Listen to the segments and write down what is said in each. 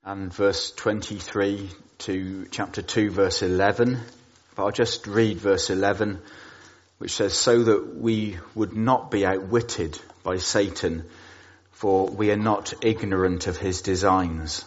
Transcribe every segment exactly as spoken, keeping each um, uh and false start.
and verse twenty-three to chapter two, verse eleven. But I'll just read verse eleven, which says, "So that we would not be outwitted by Satan, for we are not ignorant of his designs."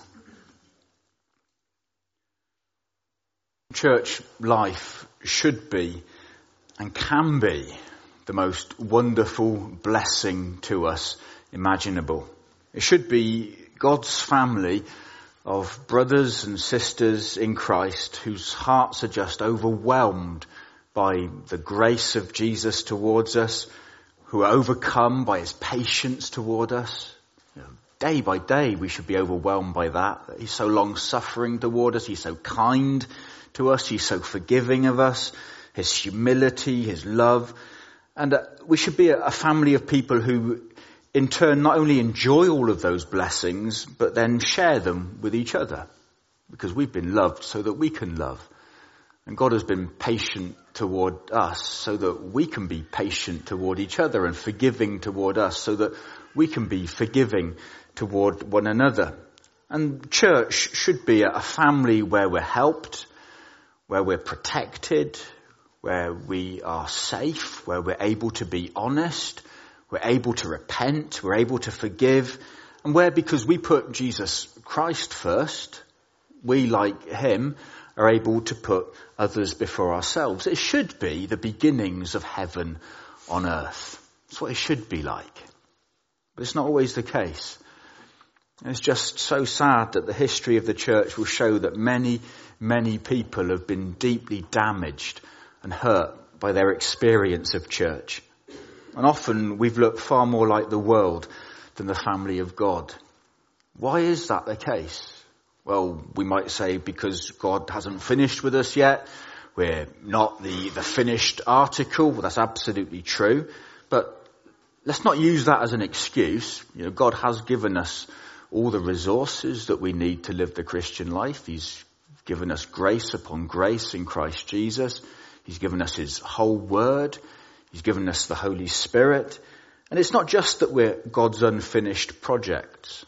Church life should be and can be the most wonderful blessing to us imaginable. It should be God's family of brothers and sisters in Christ whose hearts are just overwhelmed by the grace of Jesus towards us, who are overcome by his patience toward us. You know, day by day we should be overwhelmed by that. That he's so long-suffering toward us, he's so kind to us, he's so forgiving of us, his humility, his love. And uh, we should be a, a family of people who in turn not only enjoy all of those blessings, but then share them with each other. Because we've been loved so that we can love. And God has been patient toward us so that we can be patient toward each other, and forgiving toward us so that we can be forgiving toward one another. And church should be a family where we're helped, where we're protected, where we are safe, where we're able to be honest, we're able to repent, we're able to forgive, and where, because we put Jesus Christ first, we, like him, are able to put others before ourselves. It should be the beginnings of heaven on earth. That's what it should be like. But it's not always the case. And it's just so sad that the history of the church will show that many, many people have been deeply damaged and hurt by their experience of church. And often we've looked far more like the world than the family of God. Why is that the case? Well, we might say because God hasn't finished with us yet. We're not the, the finished article. Well, that's absolutely true. But let's not use that as an excuse. You know, God has given us all the resources that we need to live the Christian life. He's given us grace upon grace in Christ Jesus. He's given us his whole word. He's given us the Holy Spirit. And it's not just that we're God's unfinished projects.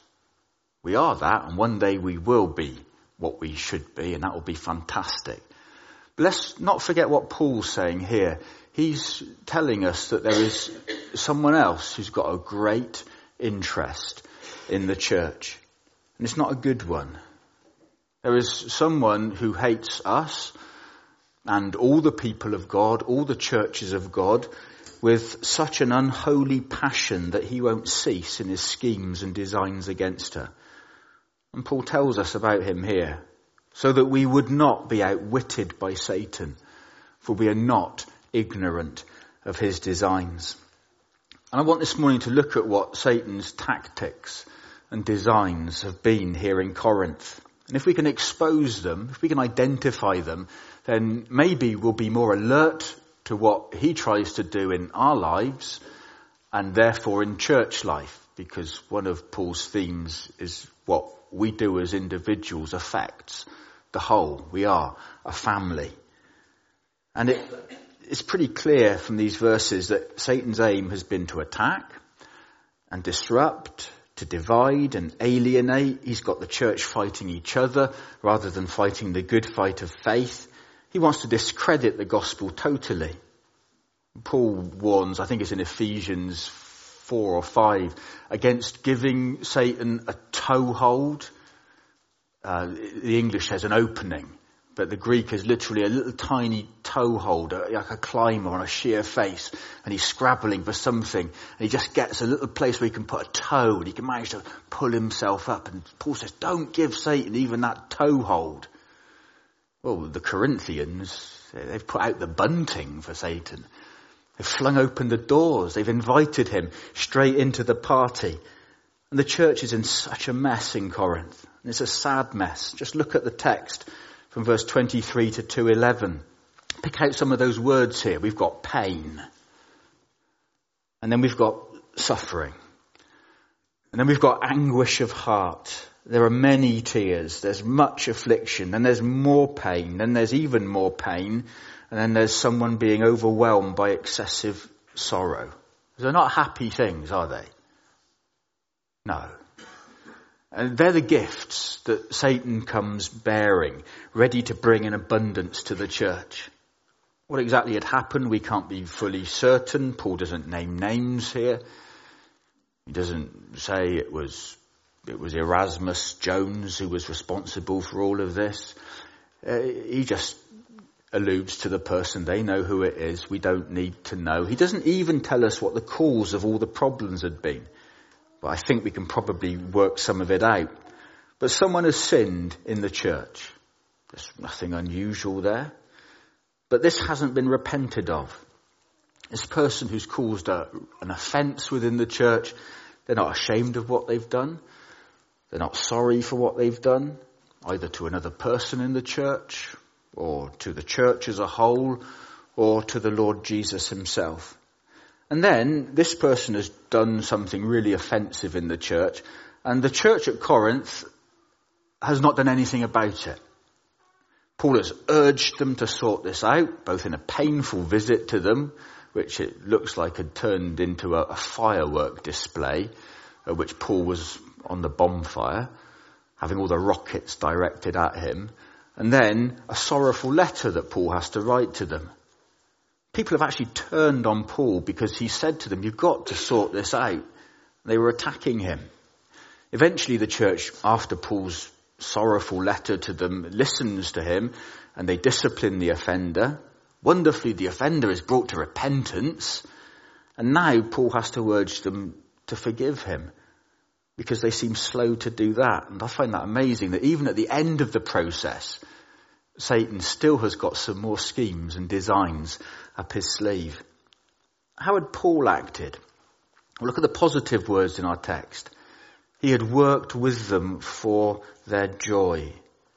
We are that, and one day we will be what we should be, and that will be fantastic. But let's not forget what Paul's saying here. He's telling us that there is someone else who's got a great interest in the church. And it's not a good one. There is someone who hates us and all the people of God, all the churches of God, with such an unholy passion that he won't cease in his schemes and designs against her. And Paul tells us about him here, so that we would not be outwitted by Satan, for we are not ignorant of his designs. And I want this morning to look at what Satan's tactics and designs have been here in Corinth. And if we can expose them, if we can identify them, then maybe we'll be more alert to what he tries to do in our lives and therefore in church life, because one of Paul's themes is what we do as individuals affects the whole. We are a family. And it, it's pretty clear from these verses that Satan's aim has been to attack and disrupt, to divide and alienate. He's got the church fighting each other rather than fighting the good fight of faith. He wants to discredit the gospel totally. Paul warns, I think it's in Ephesians four or five, against giving Satan a toehold. Uh, the English says an opening, but the Greek is literally a little tiny toehold, like a climber on a sheer face, and he's scrabbling for something, and he just gets a little place where he can put a toe, and he can manage to pull himself up. And Paul says, don't give Satan even that toehold. Well, the Corinthians, they've put out the bunting for Satan. They've flung open the doors. They've invited him straight into the party. And the church is in such a mess in Corinth. And it's a sad mess. Just look at the text from verse twenty-three to two eleven. Pick out some of those words here. We've got pain. And then we've got suffering. And then we've got anguish of heart. There are many tears. There's much affliction. Then there's more pain. Then there's even more pain. And then there's someone being overwhelmed by excessive sorrow. They're not happy things, are they? No. And they're the gifts that Satan comes bearing, ready to bring in abundance to the church. What exactly had happened, we can't be fully certain. Paul doesn't name names here. He doesn't say it was it was Erasmus Jones who was responsible for all of this. Uh, he just alludes to the person. They know who it is. We don't need to know. He doesn't even tell us what the cause of all the problems had been. But I think we can probably work some of it out. But someone has sinned in the church. There's nothing unusual there. But this hasn't been repented of. This person who's caused a, an offence within the church, they're not ashamed of what they've done. They're not sorry for what they've done, either to another person in the church, or to the church as a whole, or to the Lord Jesus himself. And then this person has done something really offensive in the church, and the church at Corinth has not done anything about it. Paul has urged them to sort this out, both in a painful visit to them, which it looks like had turned into a, a firework display, uh, which Paul was on the bonfire, having all the rockets directed at him, and then a sorrowful letter that Paul has to write to them. People have actually turned on Paul because he said to them, you've got to sort this out. They were attacking him. Eventually the church, after Paul's sorrowful letter to them, listens to him and they discipline the offender. Wonderfully, the offender is brought to repentance, and now Paul has to urge them to forgive him because they seem slow to do that. And I find that amazing that even at the end of the process, Satan still has got some more schemes and designs up his sleeve. How had Paul acted? Well, look at the positive words in our text. He had worked with them for their joy.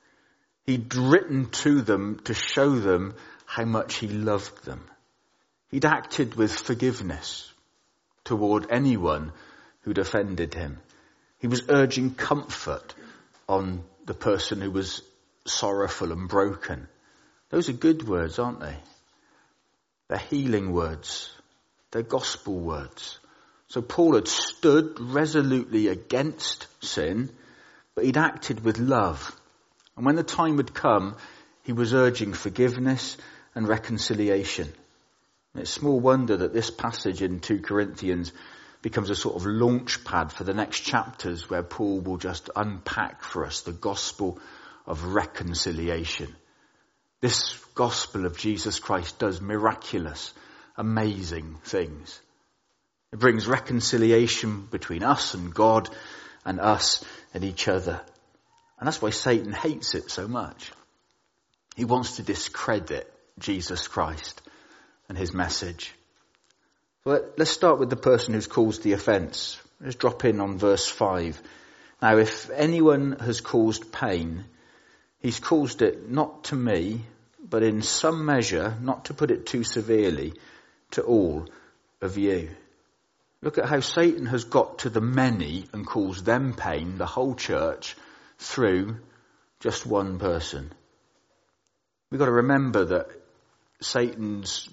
He'd written to them to show them how much he loved them. He'd acted with forgiveness toward anyone who'd offended him. He was urging comfort on the person who was sorrowful and broken. Those are good words, aren't they? They're healing words. They're gospel words. So Paul had stood resolutely against sin, but he'd acted with love. And when the time had come, he was urging forgiveness and reconciliation. And it's small wonder that this passage in two Corinthians becomes a sort of launch pad for the next chapters where Paul will just unpack for us the gospel of reconciliation. This gospel of Jesus Christ does miraculous, amazing things. It brings reconciliation between us and God and us and each other. And that's why Satan hates it so much. He wants to discredit Jesus Christ and his message. So let's start with the person who's caused the offence. Let's drop in on verse five. Now, if anyone has caused pain, he's caused it not to me, but in some measure, not to put it too severely, to all of you. Look at how Satan has got to the many and caused them pain, the whole church, through just one person. We've got to remember that Satan's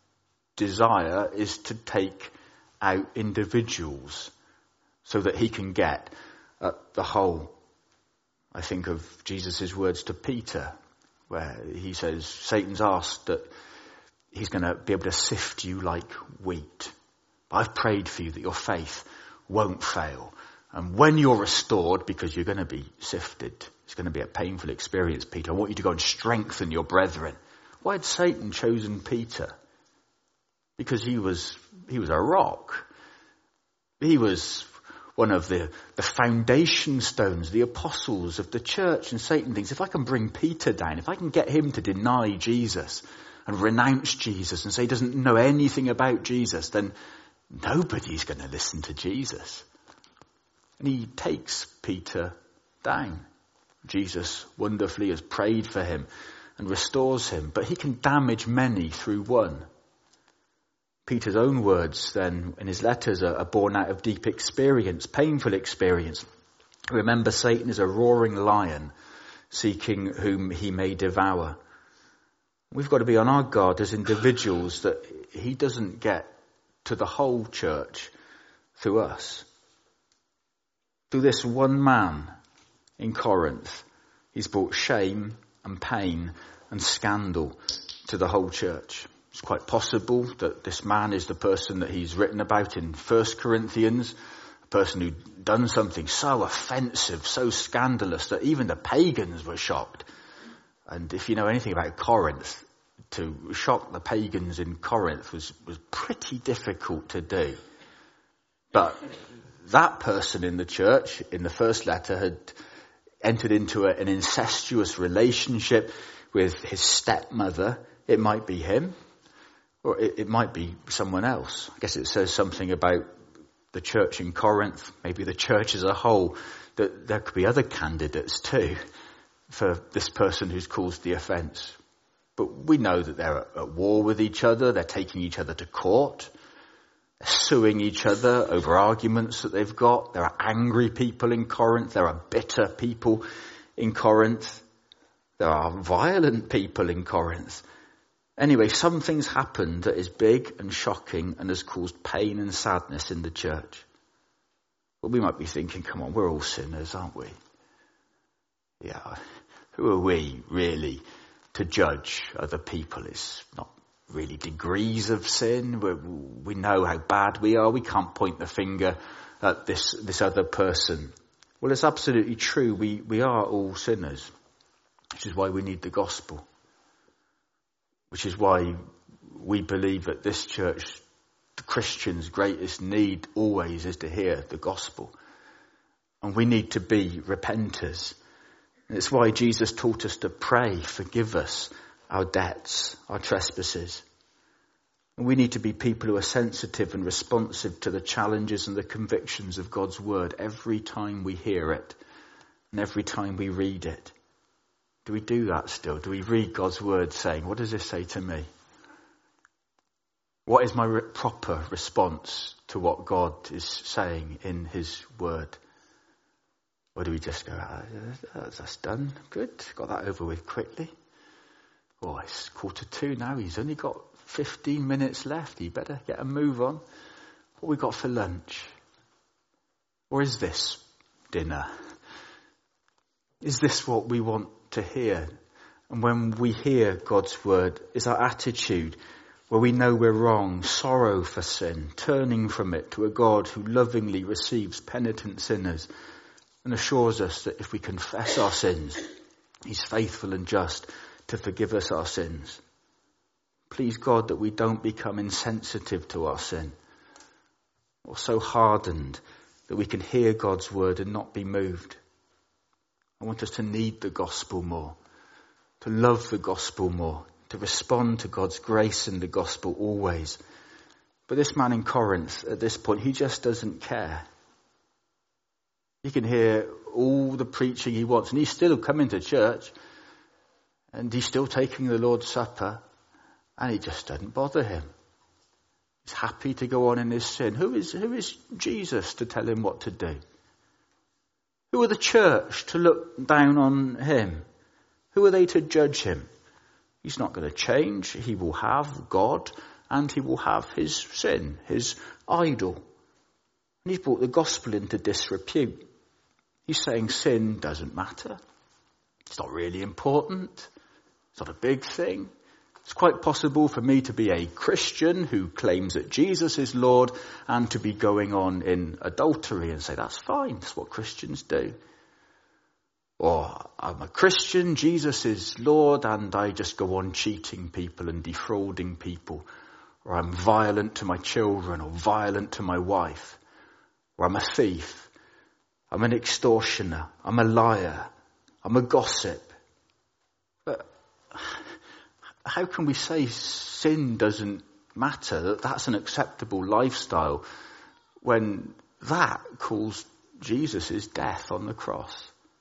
desire is to take out individuals so that he can get at the whole. I think of Jesus' words to Peter, where he says, Satan's asked that he's going to be able to sift you like wheat. I've prayed for you that your faith won't fail. And when you're restored, because you're going to be sifted, it's going to be a painful experience, Peter. I want you to go and strengthen your brethren. Why had Satan chosen Peter? Because he was he was a rock. He was one of the, the foundation stones, the apostles of the church. And Satan thinks, if I can bring Peter down, if I can get him to deny Jesus and renounce Jesus and say he doesn't know anything about Jesus, then nobody's going to listen to Jesus. And he takes Peter down. Jesus wonderfully has prayed for him and restores him, but he can damage many through one. Peter's own words then in his letters are, are born out of deep experience, painful experience. Remember, Satan is a roaring lion seeking whom he may devour. We've got to be on our guard as individuals that he doesn't get to the whole church through us. Through this one man in Corinth, he's brought shame and pain and scandal to the whole church. It's quite possible that this man is the person that he's written about in First Corinthians, a person who'd done something so offensive, so scandalous that even the pagans were shocked. And if you know anything about Corinth, to shock the pagans in Corinth was, was pretty difficult to do. But that person in the church, in the first letter, had entered into a, an incestuous relationship with his stepmother. It might be him, or it, it might be someone else. I guess it says something about the church in Corinth, maybe the church as a whole, that there could be other candidates too for this person who's caused the offence. But we know that they're at war with each other, they're taking each other to court, they're suing each other over arguments that they've got. There are angry people in Corinth, there are bitter people in Corinth, there are violent people in Corinth. Anyway, something's happened that is big and shocking and has caused pain and sadness in the church. Well, we might be thinking, come on, we're all sinners, aren't we? Yeah, who are we really to judge other people? It's not really degrees of sin. We're, we know how bad we are. We can't point the finger at this, this other person. Well, it's absolutely true. We, we are all sinners, which is why we need the gospel. Which is why we believe that this church, the Christians' greatest need always is to hear the gospel. And we need to be repenters. And it's why Jesus taught us to pray, forgive us our debts, our trespasses. And we need to be people who are sensitive and responsive to the challenges and the convictions of God's word every time we hear it and every time we read it. Do we do that still? Do we read God's word saying, what does this say to me? What is my re- proper response to what God is saying in his word? Or do we just go, ah, that's done, good, got that over with quickly. Oh, it's quarter two now, he's only got fifteen minutes left, he better get a move on. What we got for lunch? Or is this dinner? Is this what we want to hear? And when we hear God's word, is our attitude where we know we're wrong, sorrow for sin, turning from it to a God who lovingly receives penitent sinners and assures us that if we confess our sins, he's faithful and just to forgive us our sins. Please God that we don't become insensitive to our sin or so hardened that we can hear God's word and not be moved. I want us to need the gospel more, to love the gospel more, to respond to God's grace in the gospel always. But this man in Corinth, at this point, he just doesn't care. He can hear all the preaching he wants, and he's still coming to church, and he's still taking the Lord's Supper, and it just doesn't bother him. He's happy to go on in his sin. Who is, who is Jesus to tell him what to do? Who are the church to look down on him? Who are they to judge him? He's not going to change. He will have God and he will have his sin, his idol. And he's brought the gospel into disrepute. He's saying sin doesn't matter. It's not really important. It's not a big thing. It's quite possible for me to be a Christian who claims that Jesus is Lord and to be going on in adultery and say, that's fine, that's what Christians do. Or I'm a Christian, Jesus is Lord, and I just go on cheating people and defrauding people. Or I'm violent to my children or violent to my wife. Or I'm a thief. I'm an extortioner. I'm a liar. I'm a gossip. But how can we say sin doesn't matter, that that's an acceptable lifestyle, when that calls Jesus' death on the cross?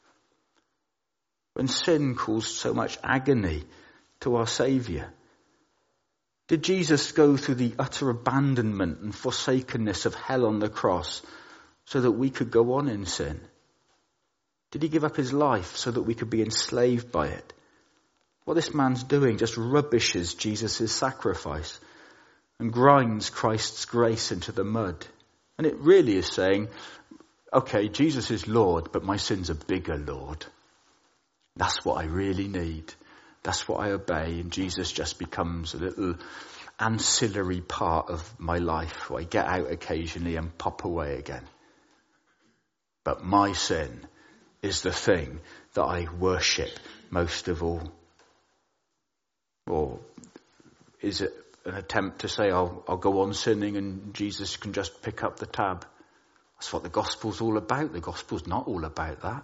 When sin caused so much agony to our Saviour? Did Jesus go through the utter abandonment and forsakenness of hell on the cross so that we could go on in sin? Did he give up his life so that we could be enslaved by it? What this man's doing just rubbishes Jesus' sacrifice and grinds Christ's grace into the mud. And it really is saying, okay, Jesus is Lord, but my sin's a bigger Lord. That's what I really need. That's what I obey, and Jesus just becomes a little ancillary part of my life where I get out occasionally and pop away again. But my sin is the thing that I worship most of all. Or is it an attempt to say I'll, I'll go on sinning and Jesus can just pick up the tab? That's what the gospel's all about. The gospel's not all about that.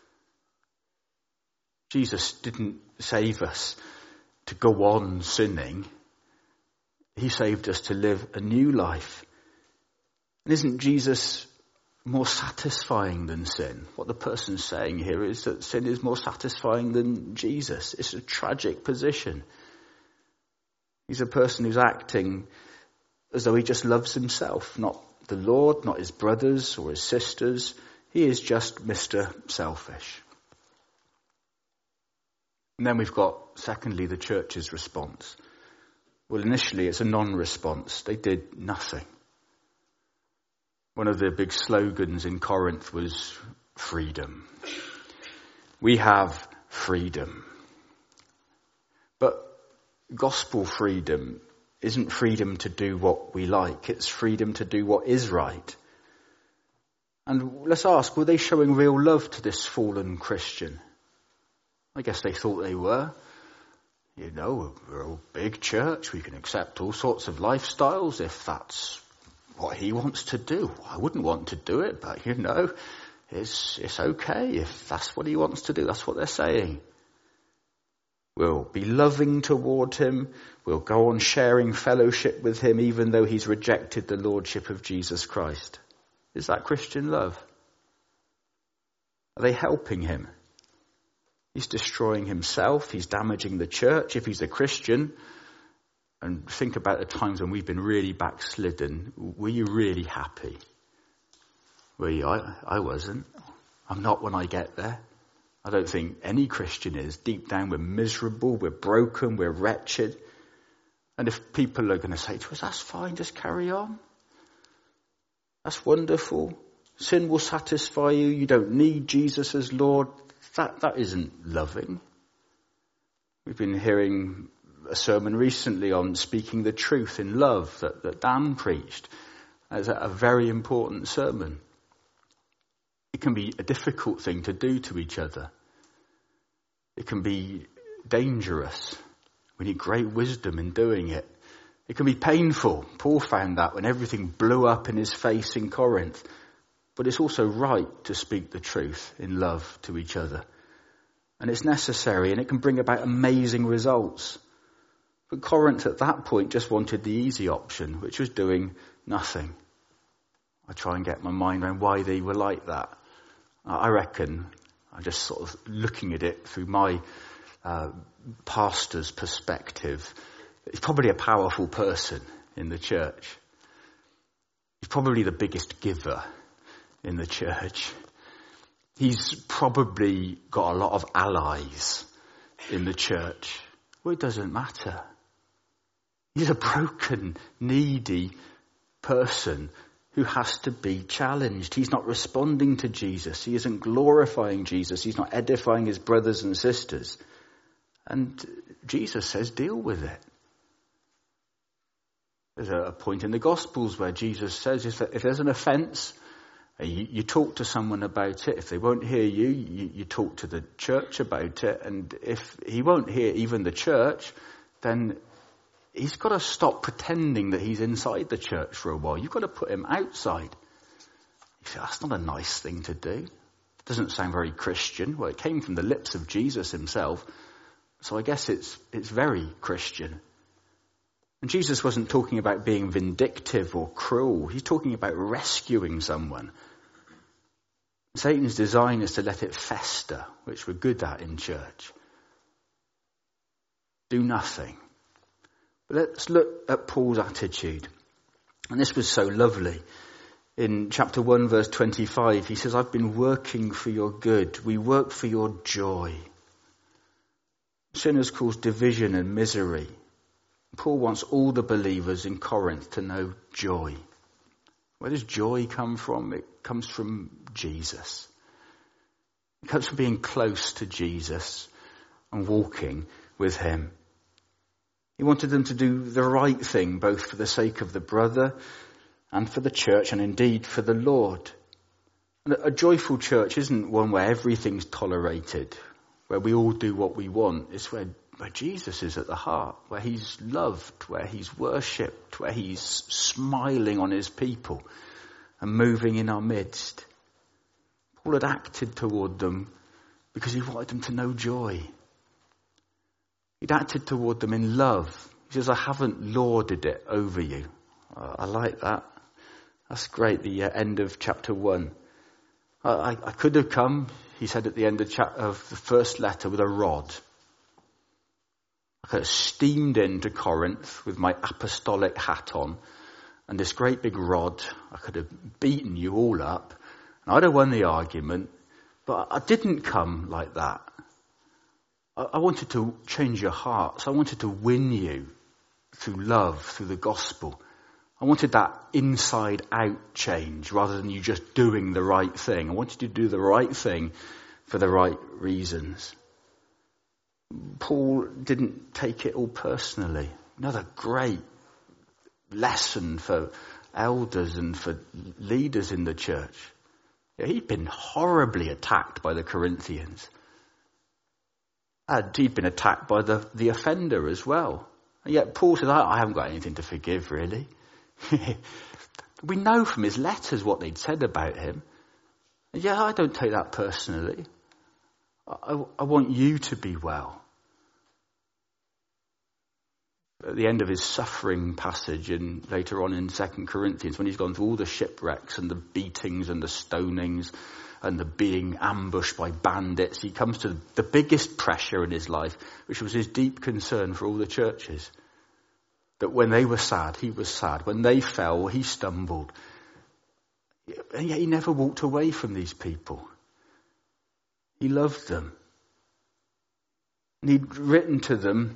Jesus didn't save us to go on sinning. He saved us to live a new life. And isn't Jesus more satisfying than sin? What the person's saying here is that sin is more satisfying than Jesus. It's a tragic position. He's a person who's acting as though he just loves himself, not the Lord, not his brothers or his sisters. He is just Mister Selfish. And then we've got, secondly, the church's response. Well, initially it's a non-response. They did nothing. One of the big slogans in Corinth was freedom. We have freedom. But gospel freedom isn't freedom to do what we like. It's freedom to do what is right. And let's ask, were they showing real love to this fallen Christian? I guess they thought they were. You know, we're a big church. We can accept all sorts of lifestyles if that's what he wants to do. I wouldn't want to do it, but you know, it's, it's okay if that's what he wants to do. That's what they're saying. We'll be loving toward him. We'll go on sharing fellowship with him even though he's rejected the lordship of Jesus Christ. Is that Christian love? Are they helping him? He's destroying himself. He's damaging the church. If he's a Christian, and think about the times when we've been really backslidden, were you really happy? Were you? I, I wasn't. I'm not when I get there. I don't think any Christian is. Deep down we're miserable, we're broken, we're wretched. And if people are going to say to us, that's fine, just carry on. That's wonderful. Sin will satisfy you. You don't need Jesus as Lord. That, that isn't loving. We've been hearing a sermon recently on speaking the truth in love that, that Dan preached. It's a, a very important sermon. It can be a difficult thing to do to each other. It can be dangerous. We need great wisdom in doing it. It can be painful. Paul found that when everything blew up in his face in Corinth. But it's also right to speak the truth in love to each other. And it's necessary, and it can bring about amazing results. But Corinth at that point just wanted the easy option, which was doing nothing. I try and get my mind around why they were like that. I reckon, I'm just sort of looking at it through my uh, pastor's perspective. He's probably a powerful person in the church. He's probably the biggest giver in the church. He's probably got a lot of allies in the church. Well, it doesn't matter. He's a broken, needy person who has to be challenged. He's not responding to Jesus. He isn't glorifying Jesus. He's not edifying his brothers and sisters. And Jesus says, deal with it. There's a point in the Gospels where Jesus says if there's an offence, You, you talk to someone about it. If they won't hear you, you, you talk to the church about it. And if he won't hear even the church, then he's got to stop pretending that he's inside the church for a while. You've got to put him outside. You say, that's not a nice thing to do. It doesn't sound very Christian. Well, it came from the lips of Jesus himself. So I guess it's it's very Christian. And Jesus wasn't talking about being vindictive or cruel. He's talking about rescuing someone. Satan's design is to let it fester, which we're good at in church. Do nothing. But let's look at Paul's attitude. And this was so lovely. In chapter one, verse twenty-five, he says, I've been working for your good. We work for your joy. Sin has caused division and misery. Paul wants all the believers in Corinth to know joy. Where does joy come from? It comes from Jesus. It comes from being close to Jesus and walking with him. He wanted them to do the right thing, both for the sake of the brother and for the church, and indeed for the Lord. And a joyful church isn't one where everything's tolerated, where we all do what we want. It's where, where Jesus is at the heart, where he's loved, where he's worshipped, where he's smiling on his people and moving in our midst. Paul had acted toward them because he wanted them to know joy. He'd acted toward them in love. He says, I haven't lorded it over you. Uh, I like that. That's great, the uh, end of chapter one. I, I could have come, he said at the end of, cha- of the first letter, with a rod. I could have steamed into Corinth with my apostolic hat on and this great big rod. I could have beaten you all up and I'd have won the argument, but I didn't come like that. I, I wanted to change your hearts. I wanted to win you through love, through the gospel. I wanted that inside out change rather than you just doing the right thing. I wanted you to do the right thing for the right reasons. Paul didn't take it all personally. Another great lesson for elders and for leaders in the church. Yeah, he'd been horribly attacked by the Corinthians. And he'd been attacked by the, the offender as well. And yet Paul says, I, I haven't got anything to forgive really. We know from his letters what they'd said about him. Yeah, I don't take that personally. I, I want you to be well. At the end of his suffering passage and later on in Second Corinthians, when he's gone through all the shipwrecks and the beatings and the stonings and the being ambushed by bandits, he comes to the biggest pressure in his life, which was his deep concern for all the churches. That when they were sad, he was sad. When they fell, he stumbled. And yet he never walked away from these people. He loved them. And he'd written to them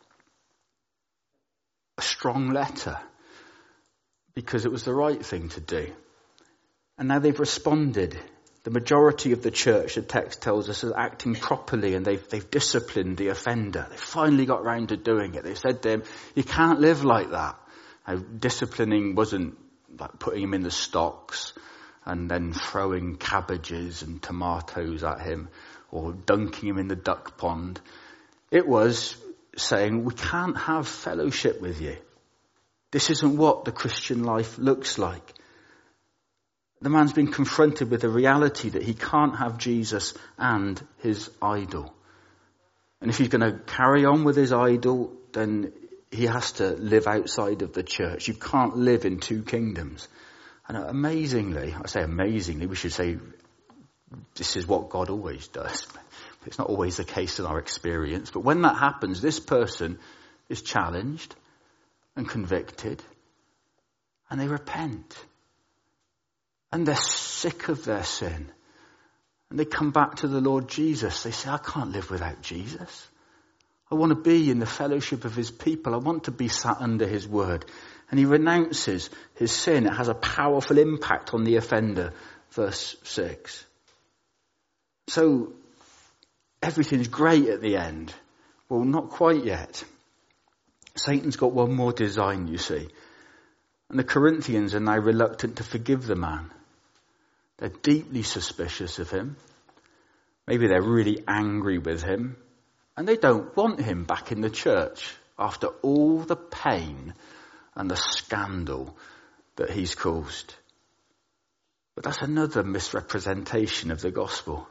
a strong letter because it was the right thing to do. And now they've responded. The majority of the church, the text tells us, is acting properly, and they've, they've disciplined the offender. They finally got round to doing it. They said to him, you can't live like that. Now, disciplining wasn't like putting him in the stocks and then throwing cabbages and tomatoes at him or dunking him in the duck pond. It was saying, we can't have fellowship with you. This isn't what the Christian life looks like. The man's been confronted with the reality that he can't have Jesus and his idol. And if he's going to carry on with his idol, then he has to live outside of the church. You can't live in two kingdoms. And amazingly, I say amazingly, we should say this is what God always does. It's not always the case in our experience. But when that happens, this person is challenged and convicted, and they repent. And they're sick of their sin. And they come back to the Lord Jesus. They say, I can't live without Jesus. I want to be in the fellowship of his people. I want to be sat under his word. And he renounces his sin. It has a powerful impact on the offender. Verse six. So everything's great at the end. Well, not quite yet. Satan's got one more design, you see. And the Corinthians are now reluctant to forgive the man. They're deeply suspicious of him. Maybe they're really angry with him. And they don't want him back in the church after all the pain and the scandal that he's caused. But that's another misrepresentation of the gospel.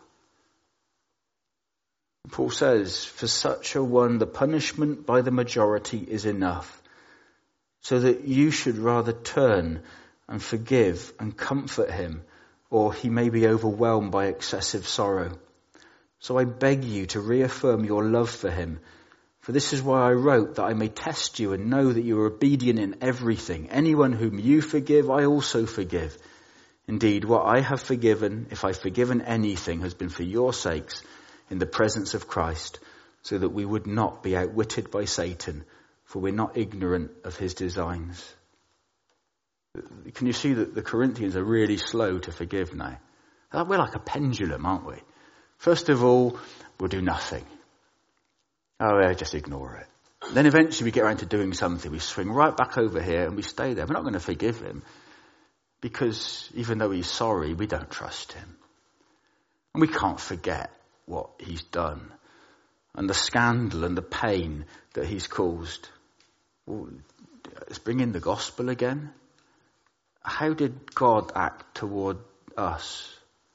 Paul says, for such a one, the punishment by the majority is enough, so that you should rather turn and forgive and comfort him, or he may be overwhelmed by excessive sorrow. So I beg you to reaffirm your love for him. For this is why I wrote, that I may test you and know that you are obedient in everything. Anyone whom you forgive, I also forgive. Indeed, what I have forgiven, if I've forgiven anything, has been for your sakes in the presence of Christ, so that we would not be outwitted by Satan, for we're not ignorant of his designs. Can you see that the Corinthians are really slow to forgive now? We're like a pendulum, aren't we? First of all, we'll do nothing. Oh, yeah, just ignore it. Then eventually we get around to doing something. We swing right back over here and we stay there. We're not going to forgive him because even though he's sorry, we don't trust him. And we can't forget what he's done and the scandal and the pain that he's caused. Well, let's bring in the gospel again. How did God act toward us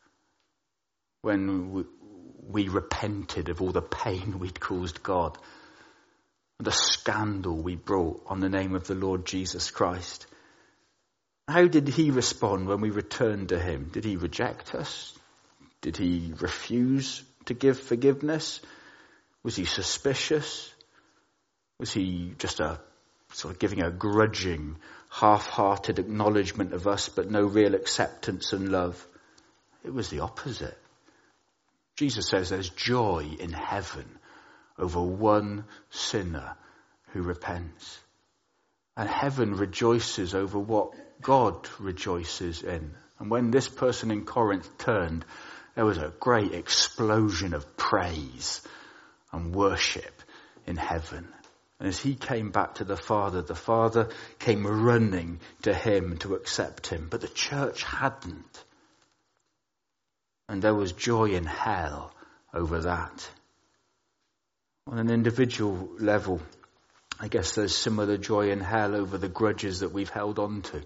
when we, we repented of all the pain we'd caused God? The scandal we brought on the name of the Lord Jesus Christ. How did he respond when we returned to him? Did he reject us? Did he refuse to give forgiveness? Was he suspicious? Was he just a sort of giving a grudging, half-hearted acknowledgement of us, but no real acceptance and love? It was the opposite. Jesus says there's joy in heaven over one sinner who repents. And heaven rejoices over what God rejoices in. And when this person in Corinth turned, there was a great explosion of praise and worship in heaven. And as he came back to the Father, the Father came running to him to accept him. But the church hadn't. And there was joy in hell over that. On an individual level, I guess there's similar joy in hell over the grudges that we've held on to.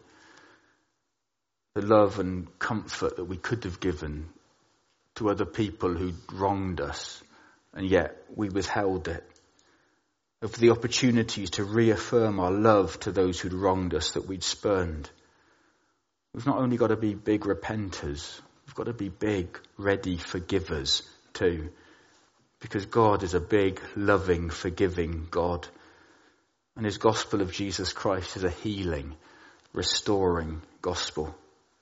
The love and comfort that we could have given to other people who'd wronged us, and yet we withheld it. Of the opportunities to reaffirm our love to those who'd wronged us that we'd spurned. We've not only got to be big repenters, we've got to be big, ready forgivers too. Because God is a big, loving, forgiving God. And his gospel of Jesus Christ is a healing, restoring gospel.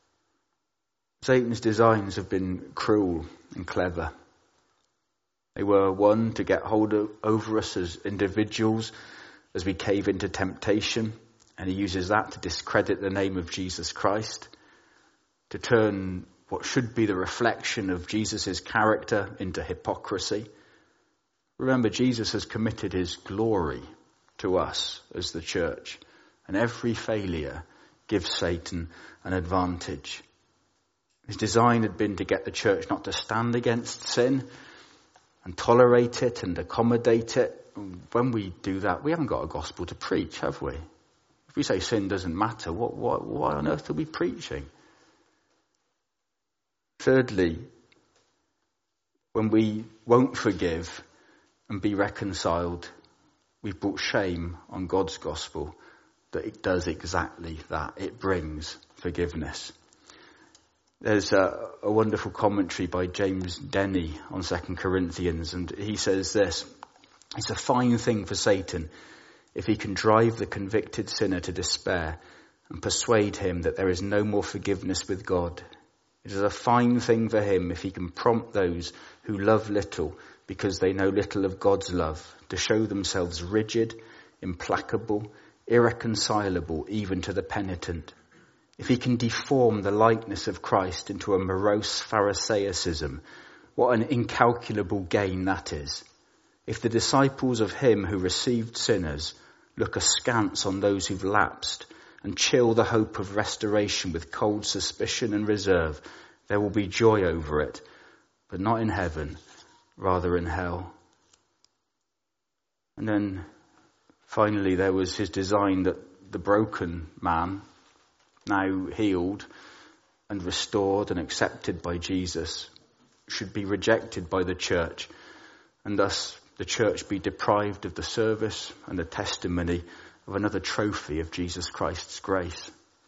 Satan's designs have been cruel and clever. They were, one, to get hold of, over us as individuals as we cave into temptation. And he uses that to discredit the name of Jesus Christ. To turn what should be the reflection of Jesus' character into hypocrisy. Remember, Jesus has committed his glory to us as the church. And every failure gives Satan an advantage. His design had been to get the church not to stand against sin and tolerate it and accommodate it. When we do that, we haven't got a gospel to preach, have we? If we say sin doesn't matter, what, what, why on earth are we preaching? Thirdly, when we won't forgive and be reconciled, we've brought shame on God's gospel that it does exactly that. It brings forgiveness. There's a, a wonderful commentary by James Denny on Second Corinthians, and he says this: it's a fine thing for Satan if he can drive the convicted sinner to despair and persuade him that there is no more forgiveness with God. It is a fine thing for him if he can prompt those who love little because they know little of God's love to show themselves rigid, implacable, irreconcilable even to the penitent. If he can deform the likeness of Christ into a morose Pharisaicism, what an incalculable gain that is. If the disciples of him who received sinners look askance on those who've lapsed and chill the hope of restoration with cold suspicion and reserve, there will be joy over it, but not in heaven, rather in hell. And then finally there was his design that the broken man, now healed and restored and accepted by Jesus, should be rejected by the church, and thus the church be deprived of the service and the testimony of another trophy of Jesus Christ's grace.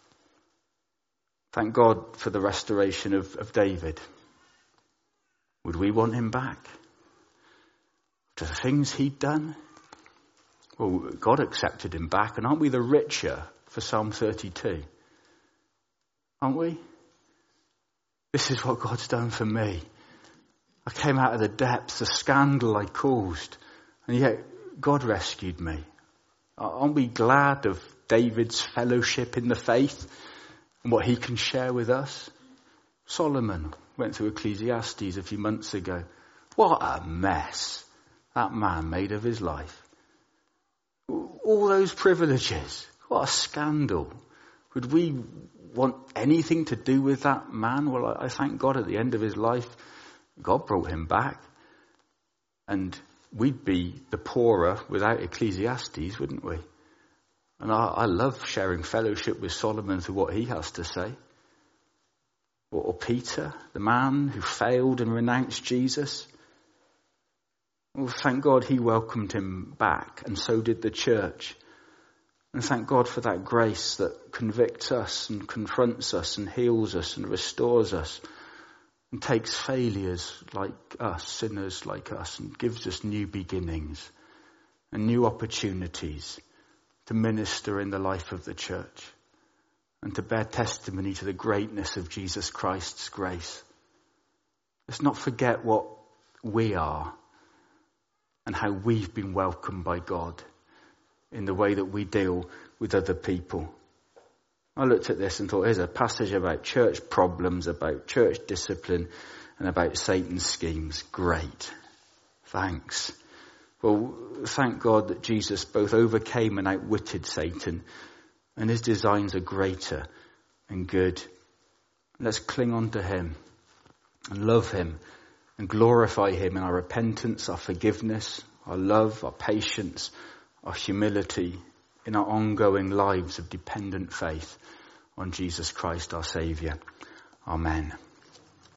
Thank God for the restoration of, of David. Would we want him back? To the things he'd done? Well, God accepted him back, and aren't we the richer for Psalm thirty-two? Aren't we? This is what God's done for me. I came out of the depths, the scandal I caused, and yet God rescued me. Aren't we glad of David's fellowship in the faith? and what he can share with us. Solomon went through Ecclesiastes a few months ago. What a mess that man made of his life. All those privileges. What a scandal. Would we want anything to do with that man? Well, I, I thank God at the end of his life, God brought him back. And we'd be the poorer without Ecclesiastes, wouldn't we? And I, I love sharing fellowship with Solomon through what he has to say. Or, or Peter, the man who failed and renounced Jesus. Well, thank God he welcomed him back, and so did the church. And thank God for that grace that convicts us and confronts us and heals us and restores us and takes failures like us, sinners like us, and gives us new beginnings and new opportunities to minister in the life of the church and to bear testimony to the greatness of Jesus Christ's grace. Let's not forget what we are and how we've been welcomed by God in the way that we deal with other people. I looked at this and thought, here's a passage about church problems, about church discipline, and about Satan's schemes. Great. Thanks. Well, thank God that Jesus both overcame and outwitted Satan, and his designs are greater and good. Let's cling on to him and love him and glorify him in our repentance, our forgiveness, our love, our patience, our humility, in our ongoing lives of dependent faith on Jesus Christ our Saviour. Amen.